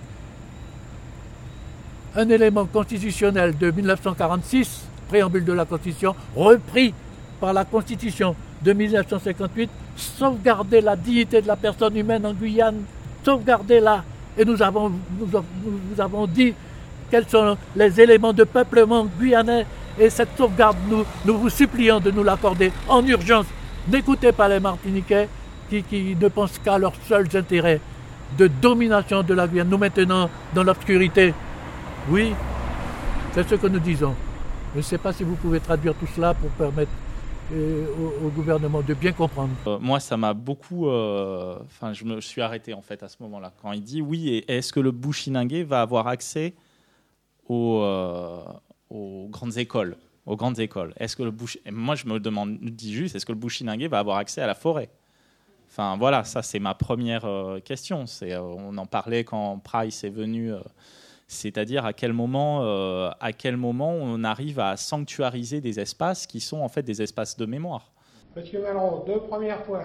un élément constitutionnel de mille neuf cent quarante-six, préambule de la Constitution, repris par la Constitution de mille neuf cent cinquante-huit, sauvegarder la dignité de la personne humaine en Guyane, sauvegarder-la. Et nous avons, nous, nous avons dit quels sont les éléments de peuplement guyanais, et cette sauvegarde, nous, nous vous supplions de nous l'accorder en urgence. N'écoutez pas les Martiniquais qui, qui ne pensent qu'à leurs seuls intérêts de domination de la Guyane, nous maintenant dans l'obscurité. Oui, c'est ce que nous disons. Je ne sais pas si vous pouvez traduire tout cela pour permettre euh, au, au gouvernement de bien comprendre. Euh, moi, ça m'a beaucoup... Enfin, euh, je me je suis arrêté en fait à ce moment-là. Quand il dit oui, et est-ce que le bouchilingué va avoir accès aux, euh, aux grandes écoles aux grandes écoles. Est-ce que le bouch... Moi, je me demande, je dis juste, est-ce que le bouchilingué va avoir accès à la forêt ? Enfin, voilà, ça, c'est ma première euh, question. C'est, euh, on en parlait quand Price est venu, euh, c'est-à-dire à quel moment, euh, à quel moment on arrive à sanctuariser des espaces qui sont en fait des espaces de mémoire. Monsieur Malraux, deux premières fois.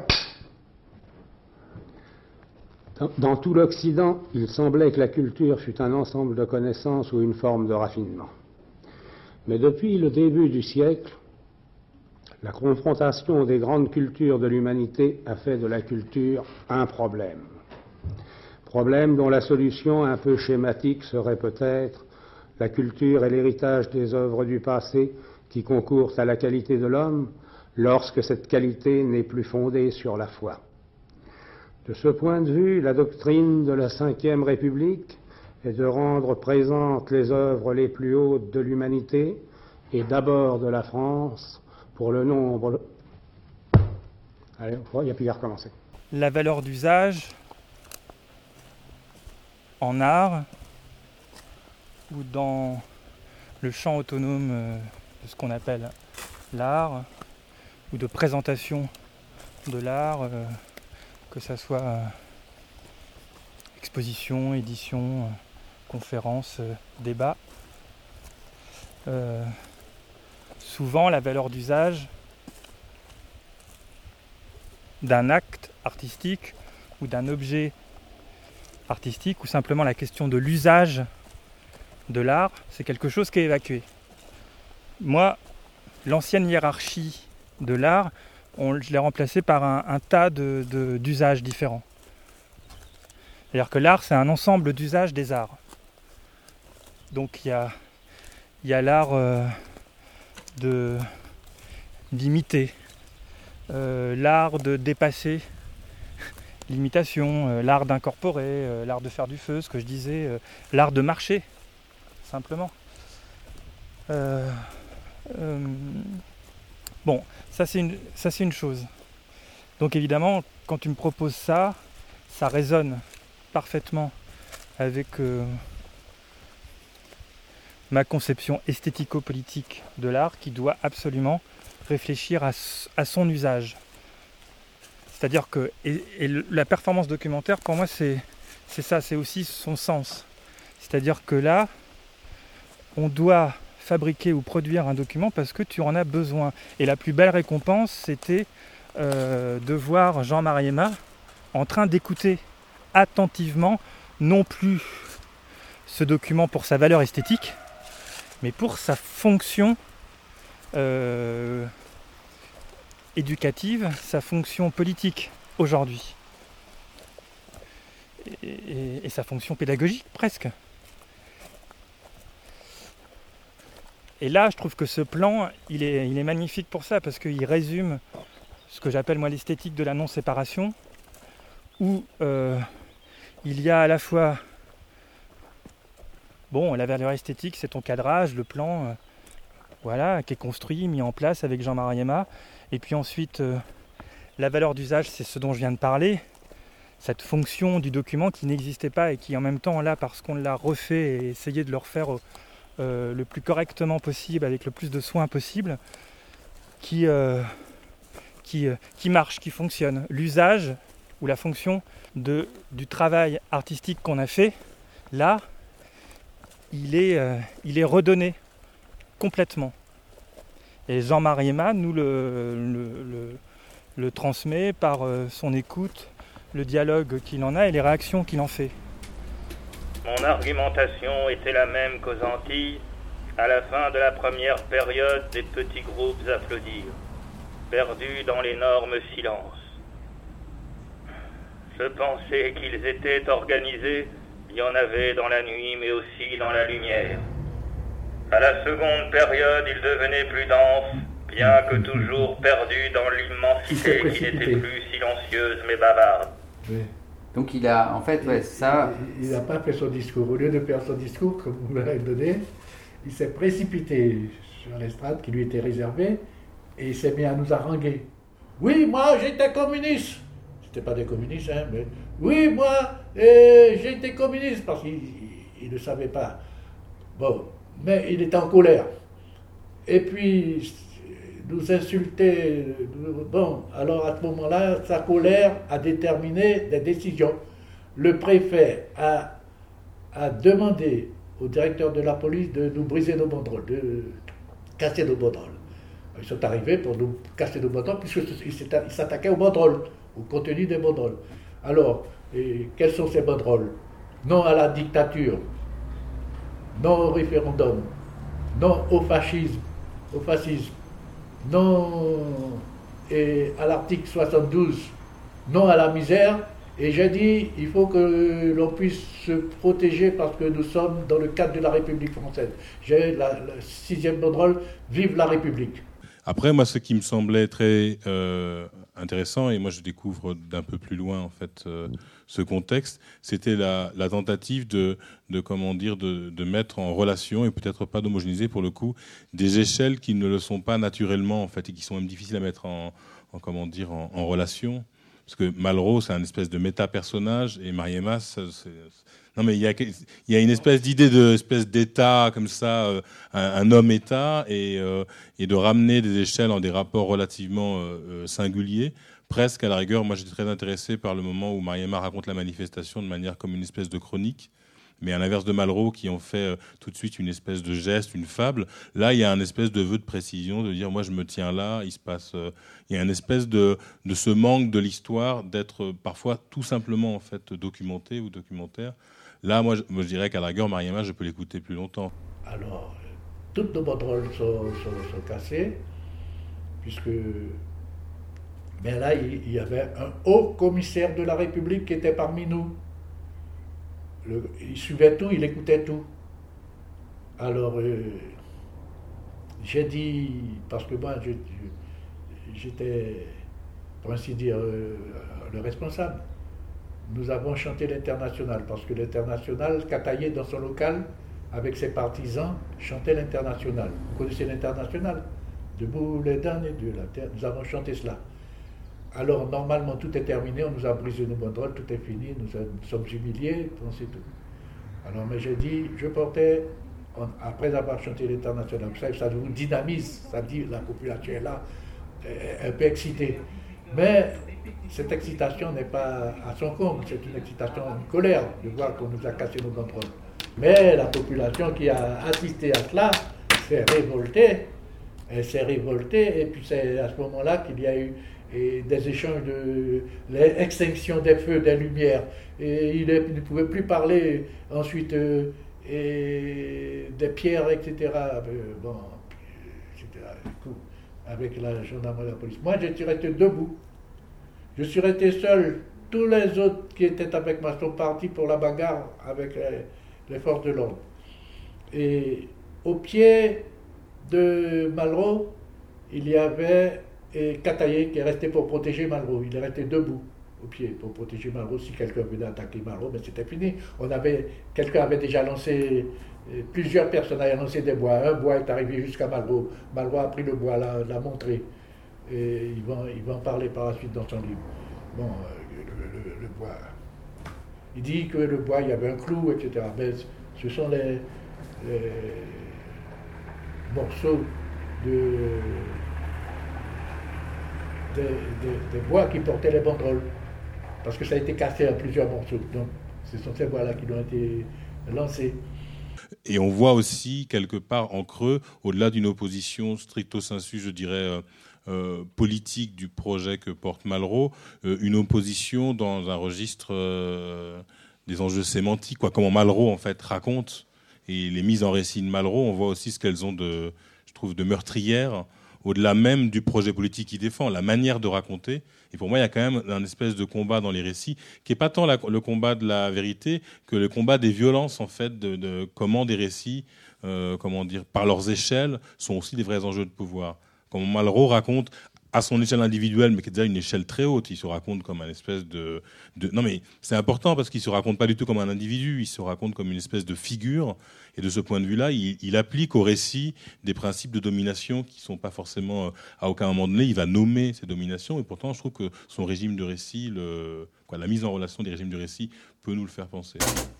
Dans, dans tout l'Occident, il semblait que la culture fût un ensemble de connaissances ou une forme de raffinement. Mais depuis le début du siècle, La confrontation des grandes cultures de l'humanité a fait de la culture un problème. Problème dont la solution un peu schématique serait peut-être la culture et l'héritage des œuvres du passé qui concourent à la qualité de l'homme lorsque cette qualité n'est plus fondée sur la foi. De ce point de vue, la doctrine de la Cinquième République est de rendre présentes les œuvres les plus hautes de l'humanité et d'abord de la France pour le nombre... Allez, il n'y a plus qu'à recommencer. La valeur d'usage en art ou dans le champ autonome de ce qu'on appelle l'art ou de présentation de l'art, euh, que ça soit euh, exposition, édition, euh, conférence, euh, débat. Euh, souvent la valeur d'usage d'un acte artistique ou d'un objet artistique ou simplement la question de l'usage de l'art, c'est quelque chose qui est évacué. Moi, l'ancienne hiérarchie de l'art, on, je l'ai remplacée par un, un tas de, de, d'usages différents. C'est-à-dire que l'art, c'est un ensemble d'usages des arts. Donc il y a, y a l'art euh, de, d'imiter, euh, l'art de dépasser l'imitation, euh, l'art d'incorporer, euh, l'art de faire du feu, ce que je disais, euh, l'art de marcher, simplement. Euh, euh, bon, ça c'est, une, ça c'est une chose. Donc évidemment, quand tu me proposes ça, ça résonne parfaitement avec euh, ma conception esthético-politique de l'art qui doit absolument réfléchir à, à son usage. C'est-à-dire que et, et la performance documentaire, pour moi, c'est, c'est ça, c'est aussi son sens. C'est-à-dire que là, on doit fabriquer ou produire un document parce que tu en as besoin. Et la plus belle récompense, c'était euh, de voir Jean Mariema en train d'écouter attentivement, non plus ce document pour sa valeur esthétique, mais pour sa fonction euh, éducative, sa fonction politique aujourd'hui. Et, et, et sa fonction pédagogique, presque. Et là, je trouve que ce plan, il est, il est magnifique pour ça, parce qu'il résume ce que j'appelle moi l'esthétique de la non-séparation, où euh, il y a à la fois, bon, la valeur esthétique, c'est ton cadrage, le plan, euh, voilà, qui est construit, mis en place avec Jean Mariema, et puis ensuite, euh, la valeur d'usage, c'est ce dont je viens de parler, cette fonction du document qui n'existait pas et qui en même temps, là, parce qu'on l'a refait et essayé de le refaire euh, le plus correctement possible, avec le plus de soin possible, qui, euh, qui, euh, qui marche, qui fonctionne. L'usage ou la fonction de, du travail artistique qu'on a fait, là, il est, euh, il est redonné complètement. Et Jean Mariema nous le, le, le, le transmet par euh, son écoute, le dialogue qu'il en a et les réactions qu'il en fait. Mon argumentation était la même qu'aux Antilles. À la fin de la première période, des petits groupes applaudirent, perdus dans l'énorme silence. Je pensais qu'ils étaient organisés, il y en avait dans la nuit, mais aussi dans la lumière. À la seconde période, ils devenaient plus denses, bien que toujours perdus dans l'immensité qui n'était plus silencieuse mais bavarde. Oui. Donc il a, en fait, ouais, ça... Il n'a pas fait son discours. Au lieu de faire son discours, comme vous me l'avez donné, il s'est précipité sur l'estrade qui lui était réservée et il s'est mis à nous haranguer. Oui, moi, j'étais communiste. C'était pas des communistes, hein, mais... Oui, moi, euh, j'étais communiste, parce qu'il ne savait pas. Bon, mais il était en colère. Et puis, nous insultait. Bon, alors à ce moment-là, sa colère a déterminé des décisions. Le préfet a, a demandé au directeur de la police de nous briser nos banderoles, de casser nos banderoles. Ils sont arrivés pour nous casser nos banderoles, puisqu'ils s'attaquaient aux banderoles, au contenu des banderoles. Alors, et quelles sont ces banderoles? Non à la dictature, non au référendum, non au fascisme, au fascisme, non et à l'article soixante-douze, non à la misère. Et j'ai dit, il faut que l'on puisse se protéger parce que nous sommes dans le cadre de la République française. J'ai la, la sixième banderole, vive la République. Après, moi, ce qui me semblait très euh, intéressant, et moi je découvre d'un peu plus loin en fait euh, ce contexte, c'était la, la tentative de, de comment dire, de, de mettre en relation et peut-être pas d'homogénéiser pour le coup des échelles qui ne le sont pas naturellement en fait et qui sont même difficiles à mettre en, en comment dire, en, en relation. Parce que Malraux, c'est un espèce de méta-personnage, et Mariema, c'est... Non, mais il y a, il y a une espèce d'idée de, espèce d'État, comme ça, euh, un, un homme-État, et, euh, et de ramener des échelles en des rapports relativement euh, singuliers. Presque, à la rigueur, moi j'étais très intéressé par le moment où Mariema raconte la manifestation de manière comme une espèce de chronique. Mais à l'inverse de Malraux, qui en fait euh, tout de suite une espèce de geste, une fable, là, il y a un espèce de vœu de précision, de dire, moi, je me tiens là, il se passe... Euh, il y a une espèce de, de ce manque de l'histoire d'être euh, parfois tout simplement, en fait, documenté ou documentaire. Là, moi, je, moi, je dirais qu'à la rigueur, Mariema, je peux l'écouter plus longtemps. Alors, toutes nos banderoles sont, sont, sont cassées, puisque... Mais là, il, il y avait un haut commissaire de la République qui était parmi nous. Le, il suivait tout, il écoutait tout. Alors, euh, j'ai dit, parce que moi, je, je, j'étais, pour ainsi dire, euh, le responsable. Nous avons chanté l'International, parce que l'International, Cataillé, dans son local, avec ses partisans, chantait l'International. Vous connaissez l'International? Debout les damnés de la terre, nous avons chanté cela. Alors, normalement, tout est terminé, on nous a brisé nos banderoles, tout est fini, nous, a, nous sommes humiliés, c'est tout. Alors, mais j'ai dit, je portais, on, après avoir chanté l'International, ça, ça vous dynamise, ça dit, la population est là, est un peu excitée. Mais cette excitation n'est pas à son comble, c'est une excitation, une colère de voir qu'on nous a cassé nos banderoles. Mais la population qui a assisté à cela s'est révoltée, elle s'est révoltée, et puis c'est à ce moment-là qu'il y a eu et des échanges de l'extinction des feux, des lumières. Et il, est, il ne pouvait plus parler ensuite euh, et des pierres, et cetera. Euh, bon, et cetera. Avec la gendarmerie et la police. Moi, je suis resté debout. Je suis resté seul. Tous les autres qui étaient avec moi sont partis pour la bagarre avec les, les forces de l'ordre. Et au pied de Malraux, il y avait et Cataillé qui est resté pour protéger Malraux. Il est resté debout au pied pour protéger Malraux si quelqu'un venait attaquer Malraux, mais c'était fini. On avait, quelqu'un avait déjà lancé, plusieurs personnes avaient lancé des bois. Un bois est arrivé jusqu'à Malraux. Malraux a pris le bois, l'a, l'a montré. Et il va, il va en parler par la suite dans son livre. Bon, euh, le, le, le bois. Il dit que le bois, il y avait un clou, et cetera. Mais ce sont les, les morceaux de... Des, des, des bois qui portaient les banderoles, parce que ça a été cassé en plusieurs morceaux. Donc, ce sont ces bois-là qui ont été lancés. Et on voit aussi, quelque part, en creux, au-delà d'une opposition stricto sensu, je dirais, euh, euh, politique du projet que porte Malraux, euh, une opposition dans un registre euh, des enjeux sémantiques, quoi. Comment Malraux, en fait, raconte, et les mises en récit de Malraux, on voit aussi ce qu'elles ont de, je trouve, de meurtrières, au-delà même du projet politique qu'il défend, la manière de raconter. Et pour moi, il y a quand même un espèce de combat dans les récits, qui n'est pas tant la, le combat de la vérité que le combat des violences, en fait, de, de comment des récits, euh, comment dire, par leurs échelles, sont aussi des vrais enjeux de pouvoir. Comme Malraux raconte, à son échelle individuelle, mais qui est déjà une échelle très haute, il se raconte comme un espèce de... de... Non mais c'est important parce qu'il ne se raconte pas du tout comme un individu, il se raconte comme une espèce de figure. Et de ce point de vue-là, il, il applique au récit des principes de domination qui ne sont pas forcément... À aucun moment donné, il va nommer ces dominations. Et pourtant, je trouve que son régime de récit, le, quoi, la mise en relation des régimes de récit, peut nous le faire penser.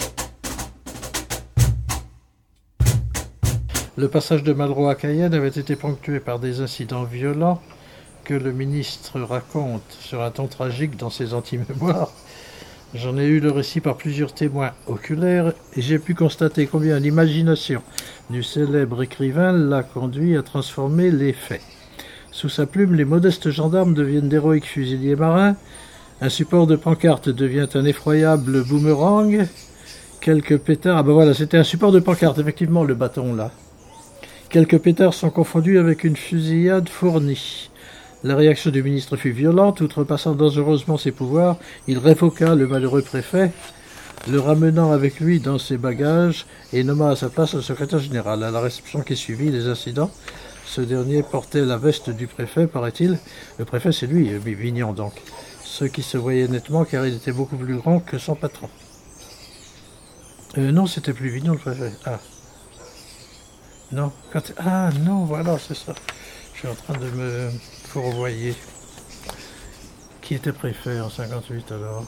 Le passage de Malraux à Cayenne avait été ponctué par des incidents violents que le ministre raconte sur un ton tragique dans ses anti-mémoires. J'en ai eu le récit par plusieurs témoins oculaires et j'ai pu constater combien l'imagination du célèbre écrivain l'a conduit à transformer les faits. Sous sa plume, les modestes gendarmes deviennent d'héroïques fusiliers marins, un support de pancarte devient un effroyable boomerang, quelques pétards... Ah ben voilà, c'était un support de pancarte, effectivement, le bâton là. Quelques pétards sont confondus avec une fusillade fournie. La réaction du ministre fut violente. Outrepassant dangereusement ses pouvoirs, il révoqua le malheureux préfet, le ramenant avec lui dans ses bagages et nomma à sa place le secrétaire général. À la réception qui suivit les incidents, ce dernier portait la veste du préfet, paraît-il. Le préfet, c'est lui, Vignon donc. Ce qui se voyait nettement car il était beaucoup plus grand que son patron. Euh, non, c'était plus Vignon le préfet. Ah. Non. Quand... Ah non, voilà, c'est ça. Je suis en train de me fourvoyer. Qui était préfet en cinquante-huit alors?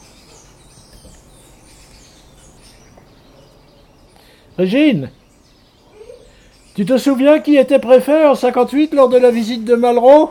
Régine, tu te souviens qui était préfet en cinquante-huit lors de la visite de Malraux?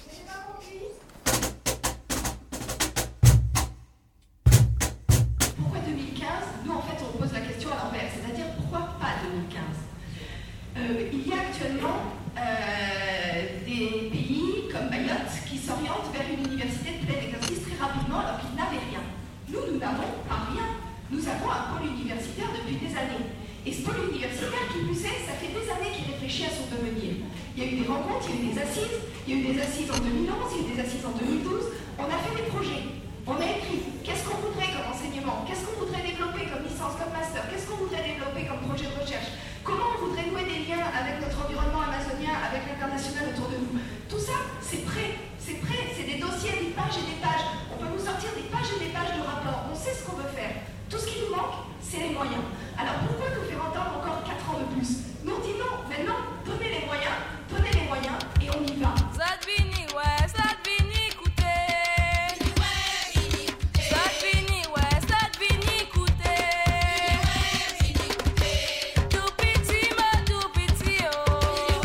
Pourquoi deux mille quinze? Nous, en fait, on pose la question à l'envers, c'est-à-dire pourquoi pas deux mille quinze? euh, Il y a actuellement euh, des pays comme Mayotte qui s'orientent vers une université de plein exercice très rapidement alors qu'ils n'avaient rien. Nous, nous n'avons pas rien. Nous avons un pôle universitaire depuis des années. Et ce pôle universitaire, qui plus est, ça fait des années qu'il réfléchit à son devenir. Il y a eu des rencontres, il y a eu des assises, il y a eu des assises en deux mille onze, il y a eu des assises en deux mille douze. On a fait des projets, on a écrit qu'est-ce qu'on voudrait comme enseignement, qu'est-ce qu'on voudrait développer comme licence, comme master, qu'est-ce qu'on voudrait développer comme projet de recherche, comment on voudrait nouer des liens avec notre environnement amazonien, avec l'international autour de nous. Tout ça, c'est prêt, c'est prêt, c'est des dossiers, des pages et des pages. On peut nous sortir des pages et des pages de rapports, on sait ce qu'on veut faire. Tout ce qui nous manque, c'est les moyens. Alors pourquoi nous faire entendre encore quatre ans de plus? Nous on dit non, maintenant, donnez les moyens, donnez les moyens, et on y va. Zadvini, ouais, Zadvini, écoutez. Zadvini, ouais, Zadvini, écoutez. Tout petit, ma tout petit, oh.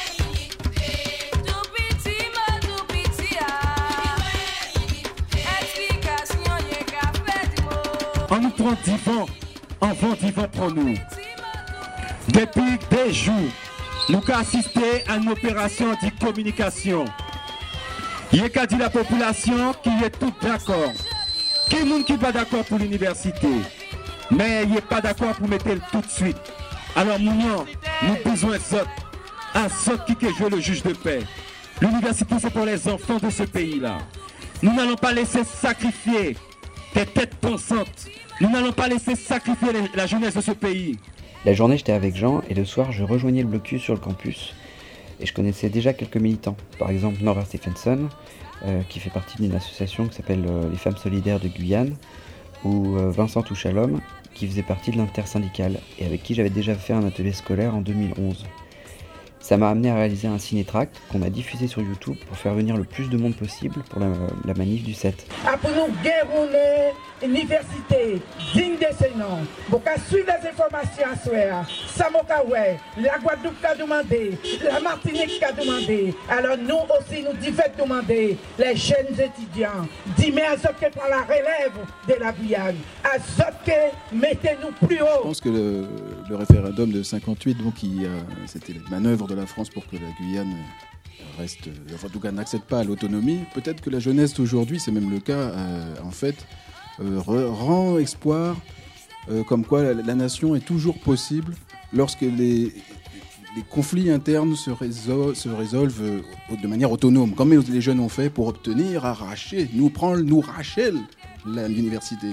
Tout petit, ma tout petit, ah. Explication, y'a qu'à faire du mot. On nous prend divan, on vend divan pour nous. Depuis des jours, nous avons assisté à une opération de communication. Il y a dit la population qui est toute d'accord. Qui est monde qui pas d'accord pour l'université, mais il n'est pas d'accord pour mettre le tout de suite. Alors nous, nous avons besoin de ça. À ça qui peut jouer le juge de paix. L'université, c'est pour les enfants de ce pays-là. Nous n'allons pas laisser sacrifier des têtes pensantes. Nous n'allons pas laisser sacrifier la jeunesse de ce pays. La journée, j'étais avec Jean, et le soir, je rejoignais le blocus sur le campus. Et je connaissais déjà quelques militants. Par exemple, Nora Stephenson, euh, qui fait partie d'une association qui s'appelle euh, les Femmes Solidaires de Guyane, ou euh, Vincent Touchalom, qui faisait partie de l'intersyndicale, et avec qui j'avais déjà fait un atelier scolaire en deux mille onze. Ça m'a amené à réaliser un ciné-tract qu'on a diffusé sur YouTube pour faire venir le plus de monde possible pour la, la manif du sept. Après nous dérouler université digne de ce nom, pour suivre les informations à soi, Samokawe, la Guadeloupe a demandé, la Martinique a demandé, alors nous aussi nous devons demander, les jeunes étudiants, dis-moi à ceux qui prennent la relève de la Guyane, à ceux qui mettez-nous plus haut. Je pense que le, le référendum de cinquante-huit, donc, qui, euh, c'était la manœuvre de la France pour que la Guyane reste, enfin, en tout cas n'accède pas à l'autonomie. Peut-être que la jeunesse d'aujourd'hui, c'est même le cas, euh, en fait, euh, rend espoir, euh, comme quoi la, la nation est toujours possible lorsque les, les conflits internes se, résol, se résolvent euh, de manière autonome, comme les jeunes ont fait pour obtenir, arracher, nous prendre, nous racher l'université.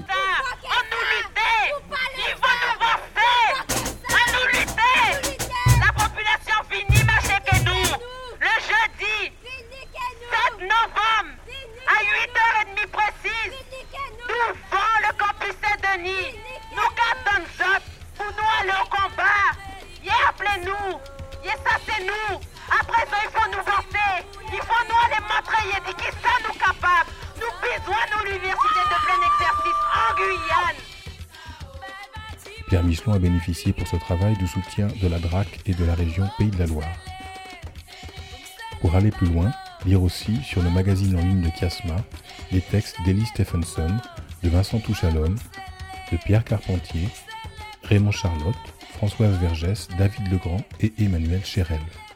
novembre, à huit heures trente précises, devant le campus Saint-Denis, nous gardons ça pour nous aller au combat. Y appelez-nous, y ça c'est nous. Après ça, il faut nous vanter, il faut nous aller montrer, y dit qui ça nous capable. Nous besoin de l'université de plein exercice en Guyane. Pierre Michelon a bénéficié pour ce travail du soutien de la D R A C et de la région Pays de la Loire. Pour aller plus loin, lire aussi sur le magazine en ligne de Kiasma les textes d'Ellie Stephenson, de Vincent Touchalom, de Pierre Carpentier, Raymond Charlotte, Françoise Vergès, David Legrand et Emmanuel Chérel.